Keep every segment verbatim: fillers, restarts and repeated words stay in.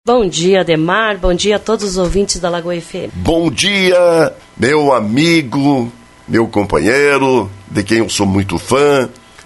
Bom dia, Ademar. Bom dia a todos os ouvintes da Lagoa F M. Bom dia, meu amigo, meu companheiro, de quem eu sou muito fã,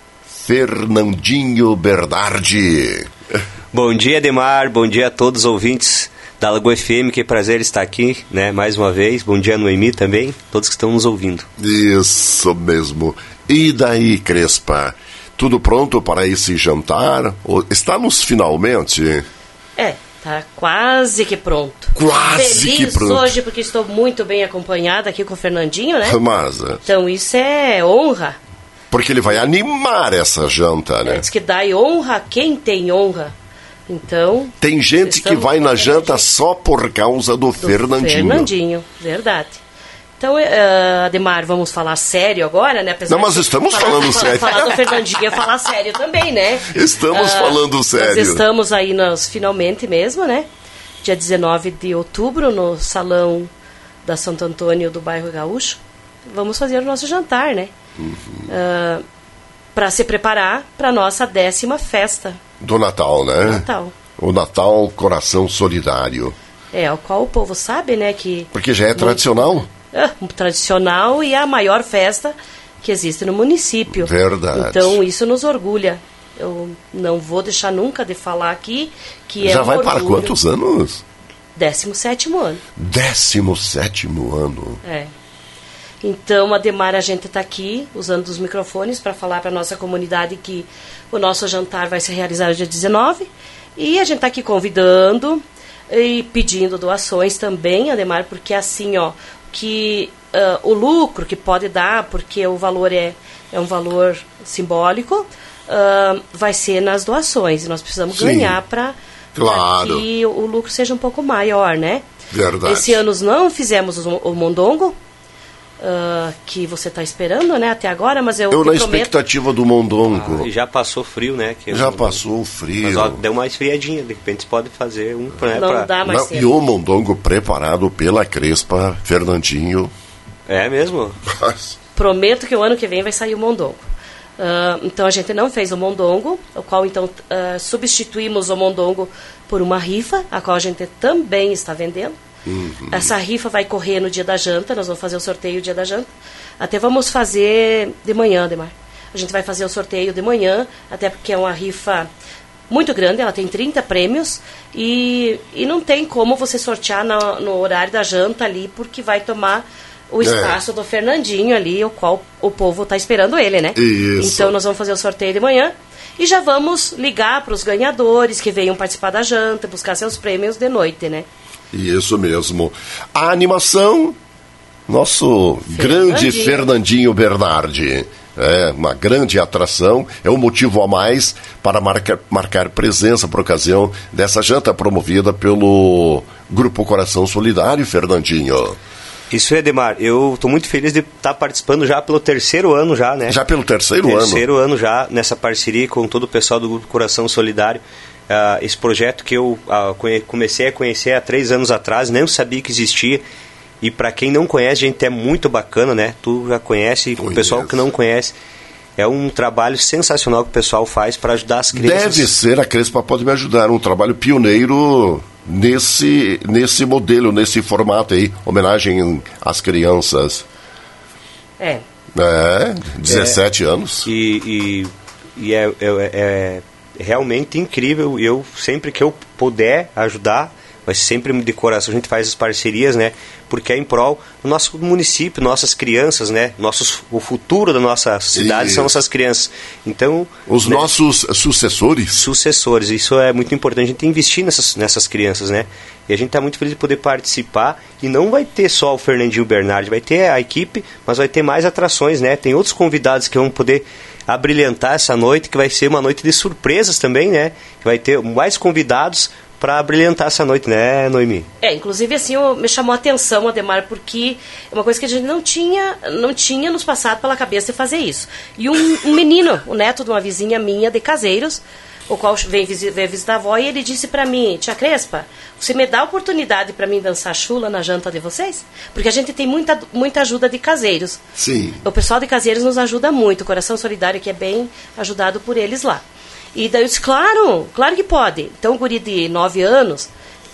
Fernandinho Bernardi. Bom dia, Ademar. Bom dia a todos os ouvintes da Lagoa F M. Que prazer estar aqui, né, mais uma vez. Bom dia, Noemi, também. Todos que estão nos ouvindo. Isso mesmo. E daí, Crespa? Tudo pronto para esse jantar? Estamos finalmente? É. Tá quase que pronto. Quase Feliz que pronto. Hoje porque estou muito bem acompanhada aqui com o Fernandinho, né? Mas, então isso é honra. Porque ele vai animar essa janta, né? É, diz que dá honra quem tem honra. Então... Tem gente que vai na janta só por causa do, do Fernandinho. Fernandinho, verdade. Então, uh, Ademar, vamos falar sério agora, né? Apesar Não, mas estamos falar, falando falar, sério. Falar do Fernandinho é falar sério também, né? Estamos uh, falando sério. Nós estamos aí nos finalmente mesmo, né? Dia dezenove de outubro, no salão da Santo Antônio do bairro Gaúcho. Vamos fazer o nosso jantar, né? Uhum. Uh, para se preparar para a nossa décima festa. Do Natal, né? Natal. O Natal Coração Solidário. É, o qual o povo sabe, né? Que porque já é muito... tradicional. É, tradicional e a maior festa que existe no município. Verdade. Então isso nos orgulha. Eu não vou deixar nunca de falar aqui que é já um vai orgulho. Para quantos anos? Décimo sétimo ano. Décimo sétimo ano. É. Então, Ademar, a gente está aqui usando os microfones para falar para a nossa comunidade que o nosso jantar vai ser realizado dia dezenove. E a gente está aqui convidando e pedindo doações também, Ademar, porque assim, ó, que uh, o lucro que pode dar, porque o valor é, é um valor simbólico, uh, vai ser nas doações. E nós precisamos Sim, ganhar para claro. que o, o lucro seja um pouco maior, né? Verdade. Esse ano não fizemos o, o mondongo, uh, que você está esperando, né, até agora, mas eu, eu na prometo... expectativa do mondongo. Ah, já passou frio, né? Que já eu... passou o frio. Mas ó, deu uma esfriadinha, de repente pode fazer um... Né, não pra... dá mais não, tempo. E o mondongo preparado pela Crespa, Fernandinho. É mesmo? Prometo que o ano que vem vai sair o mondongo. Uh, então a gente não fez o mondongo, o qual então uh, substituímos o mondongo por uma rifa, a qual a gente também está vendendo. Uhum. Essa rifa vai correr no dia da janta, nós vamos fazer o sorteio no dia da janta. Até vamos fazer de manhã, Ademar. A gente vai fazer o sorteio de manhã, até porque é uma rifa muito grande, ela tem trinta prêmios e, e não tem como você sortear no, no horário da janta ali, porque vai tomar o espaço é. do Fernandinho ali, o qual o povo está esperando ele, né? Isso. Então nós vamos fazer o sorteio de manhã e já vamos ligar para os ganhadores que venham participar da janta, buscar seus prêmios de noite, né? Isso mesmo. A animação, nosso Fernandinho. grande Fernandinho Bernardi. É uma grande atração, é um motivo a mais para marcar, marcar presença por ocasião dessa janta promovida pelo Grupo Coração Solidário, Fernandinho. Isso, Edemar, eu estou muito feliz de estar participando já pelo terceiro ano já, né? Já pelo terceiro, terceiro ano? Terceiro ano já, nessa parceria com todo o pessoal do Grupo Coração Solidário. Uh, esse projeto que eu uh, comecei a conhecer há três anos atrás, nem sabia que existia. E para quem não conhece, gente, é muito bacana, né? Tu já conhece, Conheço. O pessoal que não conhece. É um trabalho sensacional que o pessoal faz para ajudar as crianças. Deve ser, a Crespa pode me ajudar, um trabalho pioneiro nesse, nesse modelo, nesse formato aí, homenagem às crianças. É. É, dezessete é, anos. E, e, e é, é, é realmente incrível. Eu, sempre que eu puder ajudar, mas sempre de coração a gente faz as parcerias, né? Porque é em prol do nosso município, nossas crianças, né? Nossos, o futuro da nossa cidade Isso. são nossas crianças. Então, os né? nossos sucessores. Sucessores. Isso é muito importante. A gente investir nessas, nessas crianças, né? E a gente está muito feliz de poder participar. E não vai ter só o Fernandinho Bernardi, vai ter a equipe, mas vai ter mais atrações, né? Tem outros convidados que vão poder abrilhantar essa noite, que vai ser uma noite de surpresas também, né? Que vai ter mais convidados para brilhantar essa noite, né, Noemi? É, inclusive assim, eu, me chamou a atenção, Ademar, porque é uma coisa que a gente não tinha, não tinha nos passado pela cabeça de fazer isso. E um, um menino, o neto de uma vizinha minha de Caseiros, o qual veio, veio visitar a avó, e ele disse para mim: tia Crespa, você me dá a oportunidade para mim dançar chula na janta de vocês? Porque a gente tem muita, muita ajuda de Caseiros. Sim. O pessoal de Caseiros nos ajuda muito, o Coração Solidário que é bem ajudado por eles lá. E daí eu disse, claro, claro que pode. Então o guri de nove anos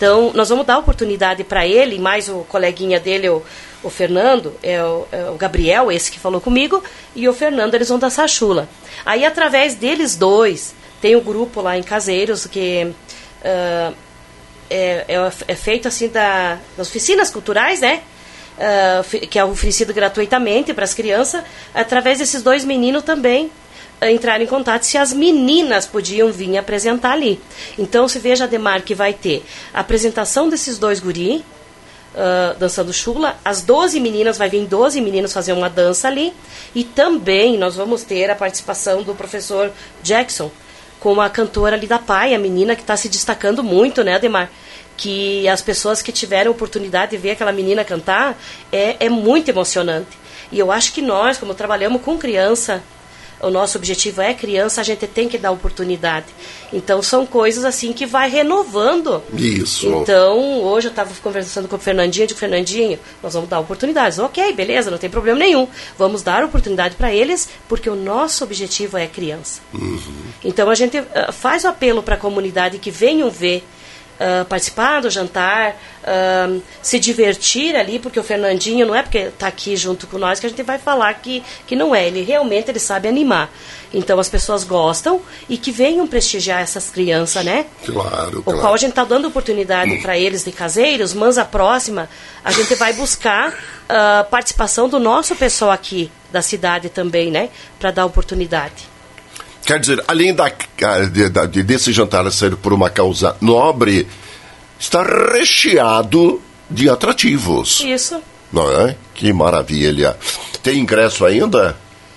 Então, nós vamos dar oportunidade para ele, mais o coleguinha dele, o, o Fernando, é o, é o Gabriel, esse que falou comigo, e o Fernando, eles vão dançar chula. Aí, através deles dois, tem um grupo lá em Caseiros que uh, é, é, é feito assim da, das oficinas culturais, né? Uh, que é oferecido gratuitamente para as crianças. Através desses dois meninos também uh, entraram em contato se as meninas podiam vir apresentar ali. Então, se veja, Ademar, que vai ter a apresentação desses dois guri uh, dançando chula. As doze meninas, vai vir doze meninos fazer uma dança ali. E também nós vamos ter a participação do professor Jackson com a cantora ali da Pai, a menina que está se destacando muito, né, Ademar? Que as pessoas que tiveram a oportunidade de ver aquela menina cantar, é, é muito emocionante. E eu acho que nós, como trabalhamos com criança, o nosso objetivo é criança, a gente tem que dar oportunidade. Então, são coisas assim que vai renovando. Isso. Então, hoje eu estava conversando com o Fernandinho, eu digo, Fernandinho, nós vamos dar oportunidades. Ok, beleza, não tem problema nenhum. Vamos dar oportunidade para eles, porque o nosso objetivo é criança. Uhum. Então, a gente uh, faz o apelo para a comunidade que venham ver, Uh, participar do jantar, uh, se divertir ali, porque o Fernandinho não é porque está aqui junto com nós que a gente vai falar que, que não é, ele realmente ele sabe animar. Então as pessoas gostam e que venham prestigiar essas crianças, né? Claro, o claro. qual a gente está dando oportunidade para eles de Caseiros, mas a próxima a gente vai buscar a uh, participação do nosso pessoal aqui da cidade também, né? Para dar oportunidade. Quer dizer, além da, de, de, desse jantar ser por uma causa nobre, está recheado de atrativos. Isso. Não é? Que maravilha. Tem ingresso ainda?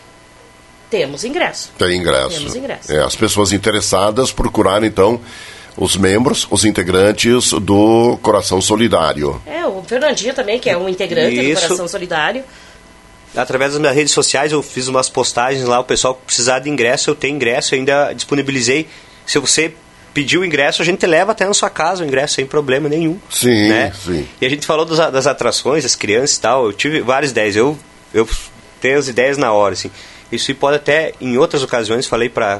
Temos ingresso. Tem ingresso. Temos ingresso. É, as pessoas interessadas procuraram, então, os membros, os integrantes do Coração Solidário. É, o Fernandinho também, que é um integrante Isso. do Coração Solidário. Através das minhas redes sociais eu fiz umas postagens lá, o pessoal precisar de ingresso, eu tenho ingresso, eu ainda disponibilizei. Se você pedir o ingresso, a gente leva até na sua casa o ingresso sem problema nenhum. Sim, né? sim. E a gente falou das, das atrações, das crianças e tal, eu tive várias ideias, eu, eu tenho as ideias na hora, assim. Isso pode até, em outras ocasiões, falei para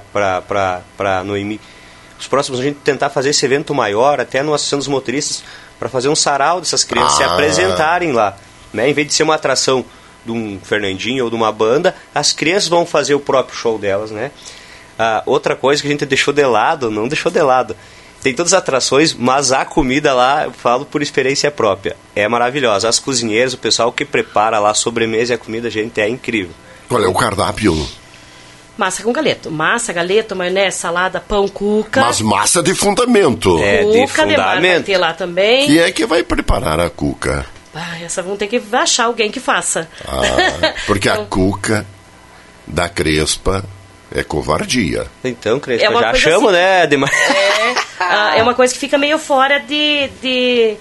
a Noemi, os próximos a gente tentar fazer esse evento maior, até no Associação dos Motoristas, para fazer um sarau dessas crianças ah. se apresentarem lá. Né? Em vez de ser uma atração de um Fernandinho ou de uma banda, as crianças vão fazer o próprio show delas, né? Ah, outra coisa que a gente deixou de lado, não deixou de lado, tem todas as atrações, mas a comida lá, eu falo por experiência própria, é maravilhosa. As cozinheiras, o pessoal que prepara lá a sobremesa e a comida, gente, é incrível. Qual é o cardápio? Massa com galeto. Massa, galeto, maionese, salada, pão, cuca. Mas massa de fundamento. É, cuca, de fundamento. Vai ter lá também. Quem é que vai preparar a cuca? Ah, essa vão ter que achar alguém que faça. Ah, porque então, a cuca da Crespa é covardia. Então, Crespa, é já achamos, assim, né, Ademar? É, ah, é uma coisa que fica meio fora de... de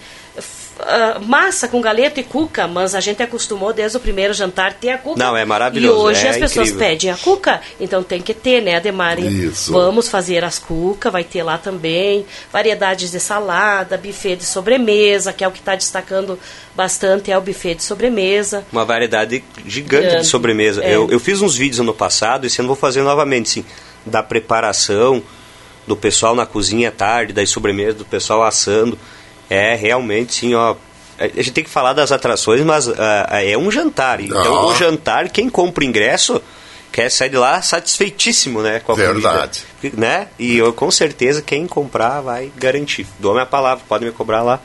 uh, massa com galeto e cuca, mas a gente acostumou desde o primeiro jantar ter a cuca. Não, é maravilhoso. E hoje é as pessoas incrível. pedem a cuca, então tem que ter, né, Ademar? Isso. Vamos fazer as cuca, vai ter lá também variedades de salada, buffet de sobremesa, que é o que está destacando bastante, é o buffet de sobremesa. Uma variedade gigante Grande. de sobremesa. É. Eu, eu fiz uns vídeos ano passado, esse ano vou fazer novamente, sim, da preparação do pessoal na cozinha à tarde, das sobremesas, do pessoal assando. É realmente, sim, ó. A gente tem que falar das atrações, mas uh, é um jantar. Então, Ah. o jantar, quem compra o ingresso quer sair de lá satisfeitíssimo, né? Com a Verdade. comida, né? E eu, com certeza, quem comprar vai garantir. Dou a minha palavra, pode me cobrar lá.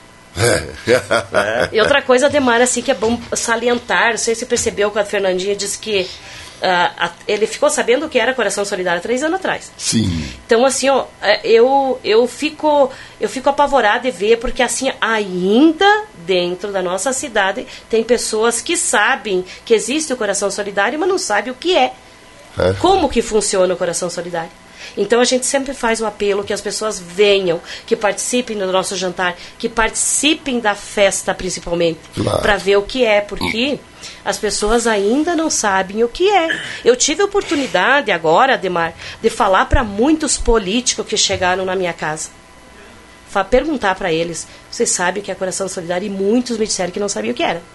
É. E outra coisa, Ademar, assim, que é bom salientar, não sei se você percebeu quando a Fernandinha disse que uh, a, ele ficou sabendo o que era Coração Solidário três anos atrás. Sim. Então, assim, ó, eu, eu, fico, eu fico apavorada de ver, porque, assim, ainda dentro da nossa cidade tem pessoas que sabem que existe o Coração Solidário, mas não sabem o que é. É. Como que funciona o Coração Solidário. Então a gente sempre faz o apelo que as pessoas venham, que participem do nosso jantar, que participem da festa principalmente, Claro. para ver o que é, porque as pessoas ainda não sabem o que é. Eu tive a oportunidade agora, Ademar, de falar para muitos políticos que chegaram na minha casa. Fa- perguntar para eles, vocês sabem o que é Coração Solidário? E muitos me disseram que não sabiam o que era.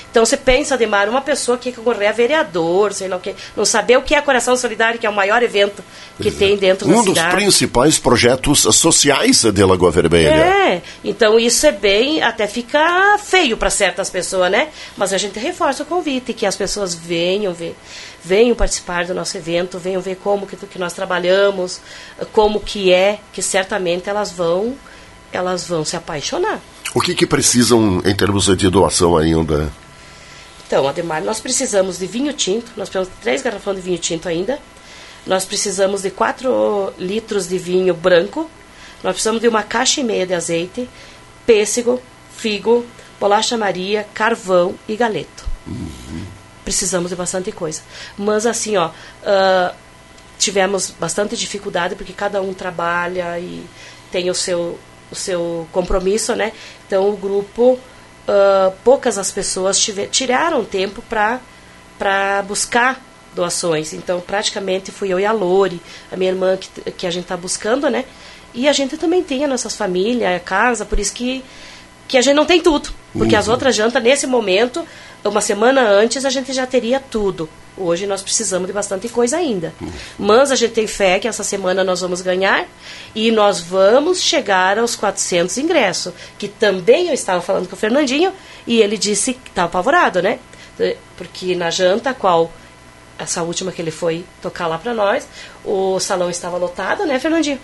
Então você pensa, Ademar, uma pessoa que concorrer a vereador, sei lá o que, não saber o que é Coração Solidário, que é o maior evento que tem dentro um da dos cidade. Principais projetos sociais de Lagoa Vermelha. É, então isso é bem, até fica feio para certas pessoas, né? Mas a gente reforça o convite, que as pessoas venham ver, venham participar do nosso evento, venham ver como que, que nós trabalhamos, como que é, que certamente elas vão, elas vão se apaixonar. O que que precisam em termos de doação ainda? Então, Ademar, nós precisamos de vinho tinto, nós temos três garrafões de vinho tinto ainda, nós precisamos de quatro litros de vinho branco, nós precisamos de uma caixa e meia de azeite, pêssego, figo, bolacha Maria, carvão e galeto. Uhum. Precisamos de bastante coisa. Mas assim, ó, uh, tivemos bastante dificuldade porque cada um trabalha e tem o seu, o seu compromisso, né? Então o grupo, uh, poucas as pessoas tiver, tiraram tempo para para buscar doações. Então praticamente fui eu e a Lore, a minha irmã, que, que a gente está buscando, né? E a gente também tem as nossas famílias, a casa, por isso que, que a gente não tem tudo. Porque uhum. as outras jantas, nesse momento, uma semana antes, a gente já teria tudo. Hoje nós precisamos de bastante coisa ainda. Uhum. Mas a gente tem fé que essa semana nós vamos ganhar e nós vamos chegar aos quatrocentos ingressos. Que também eu estava falando com o Fernandinho e ele disse que estava apavorado, né? Porque na janta, qual... essa última que ele foi tocar lá para nós, o salão estava lotado, né, Fernandinho?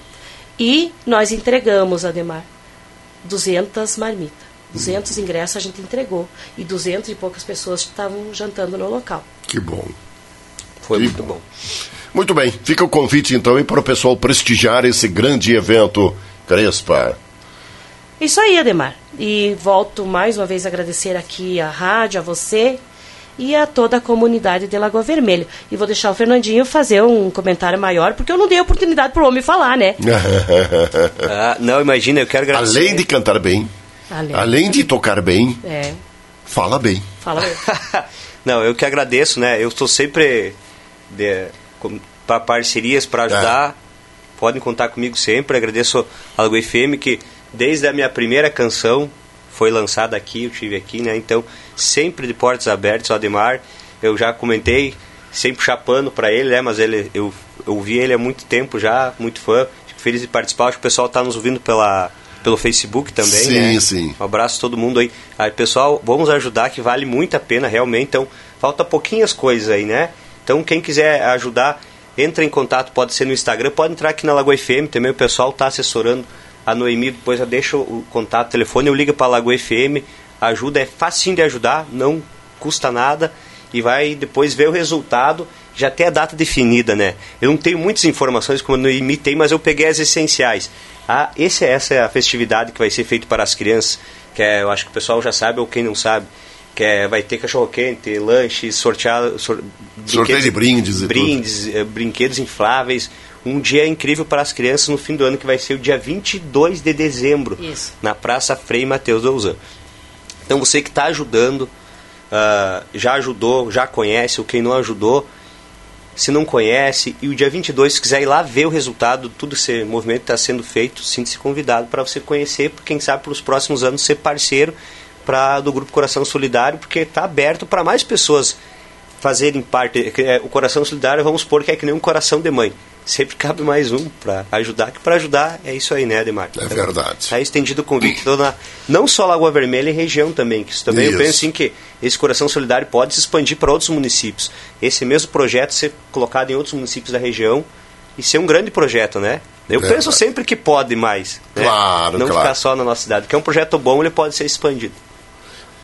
E nós entregamos, Ademar, duzentas marmitas. duzentos ingressos a gente entregou. E duzentas e poucas pessoas estavam jantando no local. Que bom. Foi que muito bom. bom. Muito bem. Fica o convite, então, para o pessoal prestigiar esse grande evento, Crespa. Isso aí, Ademar. E volto mais uma vez a agradecer aqui à rádio, a você e a toda a comunidade de Lagoa Vermelha. E vou deixar o Fernandinho fazer um comentário maior, porque eu não dei oportunidade para o homem falar, né? ah, não, imagina, eu quero agradecer. Além de cantar bem, além, além de tocar bem, é. fala bem. Fala bem. Não, eu que agradeço, né? Eu estou sempre para parcerias, para ajudar. É. Podem contar comigo sempre. Agradeço a Lagoa F M, que desde a minha primeira canção foi lançada aqui, eu estive aqui, né? Então, sempre de portas abertas, o Ademar, eu já comentei, sempre chapando para ele, né? Mas ele, eu, eu ouvi ele há muito tempo já, muito fã, fico feliz de participar, acho que o pessoal está nos ouvindo pela, pelo Facebook também, sim, né? Sim, sim. Um abraço a todo mundo aí. Aí, pessoal, vamos ajudar, que vale muito a pena, realmente, então, falta pouquinhas coisas aí, né? Então, quem quiser ajudar, entra em contato, pode ser no Instagram, pode entrar aqui na Lagoa F M, também o pessoal está assessorando. A Noemi, depois eu deixo o contato, o telefone, eu ligo para a Lagoa F M, ajuda, é facinho de ajudar, não custa nada, e vai depois ver o resultado, já tem a data definida, né? Eu não tenho muitas informações como a Noemi tem, mas eu peguei as essenciais. Ah, esse, essa é a festividade que vai ser feita para as crianças, que é, eu acho que o pessoal já sabe, ou quem não sabe, que é, vai ter cachorro-quente, lanches, sortear, sor, sorteio de brindes, brindes, eh, brinquedos infláveis. Um dia incrível para as crianças no fim do ano, que vai ser o dia vinte e dois de dezembro, Isso. na Praça Frei Mateus Douzan. Então você que está ajudando, uh, já ajudou, já conhece, ou quem não ajudou, se não conhece, e o dia vinte e dois, se quiser ir lá ver o resultado, tudo esse movimento está sendo feito, sinta-se convidado para você conhecer, quem sabe para os próximos anos ser parceiro pra, do Grupo Coração Solidário, porque está aberto para mais pessoas fazerem parte. O Coração Solidário, vamos supor que é que nem um coração de mãe. Sempre cabe mais um para ajudar, que para ajudar é isso aí, né, Ademar? É verdade. Está estendido o convite. Então, na, não só Lagoa Vermelha e região também, que isso também isso. Eu penso assim que esse Coração Solidário pode se expandir para outros municípios. Esse mesmo projeto ser colocado em outros municípios da região e ser um grande projeto, né? Eu verdade. penso sempre que pode mais. Né? Claro, Não claro. ficar só na nossa cidade. Porque é um projeto bom, ele pode ser expandido.